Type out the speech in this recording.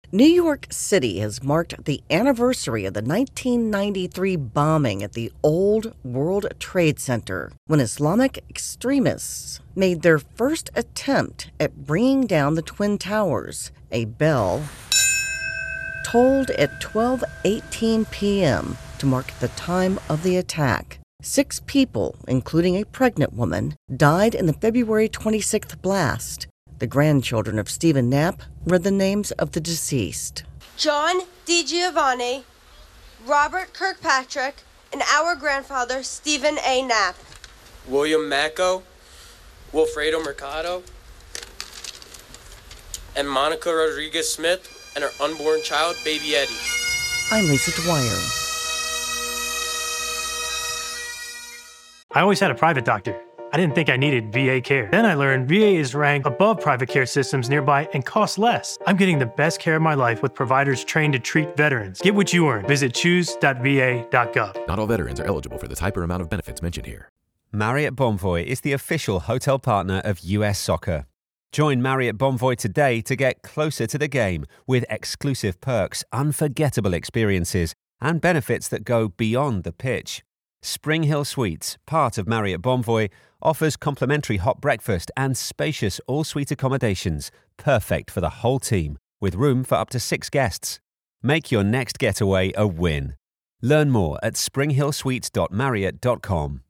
New York City has marked the anniversary of the 1993 bombing at the Old World Trade Center, when Islamic extremists made their first attempt at bringing down the Twin Towers. A bell tolled at 12:18 p.m. to mark the time of the attack. 6 people, including a pregnant woman, died in the February 26th blast. The grandchildren of Stephen Knapp read the names of the deceased. John DiGiovanni, Robert Kirkpatrick, and our grandfather, Stephen A. Knapp. William Macco, Wilfredo Mercado, and Monica Rodriguez Smith, and her unborn child, baby Eddie. I'm Lisa Dwyer. I always had a private doctor. I didn't think I needed VA care. Then I learned VA is ranked above private care systems nearby and costs less. I'm getting the best care of my life with providers trained to treat veterans. Get what you earn. Visit choose.va.gov. Not all veterans are eligible for the type or amount of benefits mentioned here. Marriott Bonvoy is the official hotel partner of US Soccer. Join Marriott Bonvoy today to get closer to the game with exclusive perks, unforgettable experiences, and benefits that go beyond the pitch. Spring Hill Suites, part of Marriott Bonvoy, offers complimentary hot breakfast and spacious all-suite accommodations, perfect for the whole team, with room for up to 6 guests. Make your next getaway a win. Learn more at springhillsuites.marriott.com.